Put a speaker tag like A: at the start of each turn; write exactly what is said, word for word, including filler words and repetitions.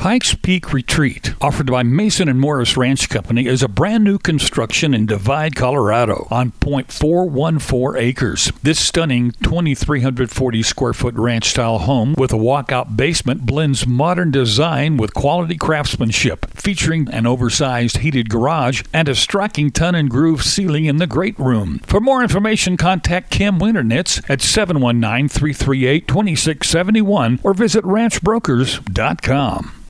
A: Pikes Peak Retreat, offered by Mason and Morris Ranch Company, is a brand new construction in Divide, Colorado, on point four one four acres. This stunning two thousand three hundred forty square foot ranch-style home with a walkout basement blends modern design with quality craftsmanship, featuring an oversized heated garage and a striking ton and groove ceiling in the great room. For more information, contact Kim Winternitz at seven one nine, three three eight, two six seven one or visit ranch brokers dot com.